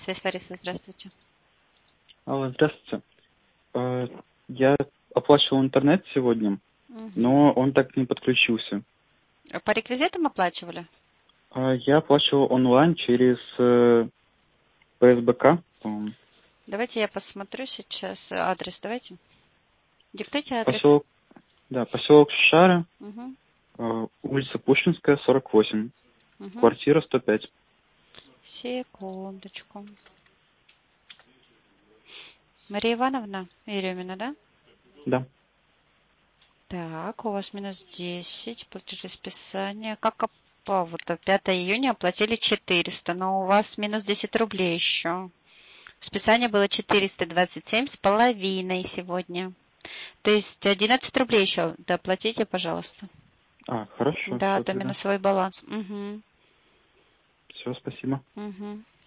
связь, Лариса, здравствуйте. Алло, здравствуйте. Я оплачивал интернет сегодня, но он так и не подключился. По реквизитам оплачивали? Я оплачивал онлайн через ПСБК, по-моему. Давайте я посмотрю сейчас адрес, давайте. Диктуйте адрес. Поселок Шары, Угу. улица Пушкинская, 48, квартира 105. Секундочку. Мария Ивановна Еремина, да? Да. Так, у вас минус 10, платежи списания. Как вот 5 июня оплатили 400, но у вас минус 10 рублей еще. Списание было 427,5 сегодня. То есть 11 рублей еще доплатите, пожалуйста. Хорошо. Да, то минусовой баланс. Угу. Все, спасибо. Угу.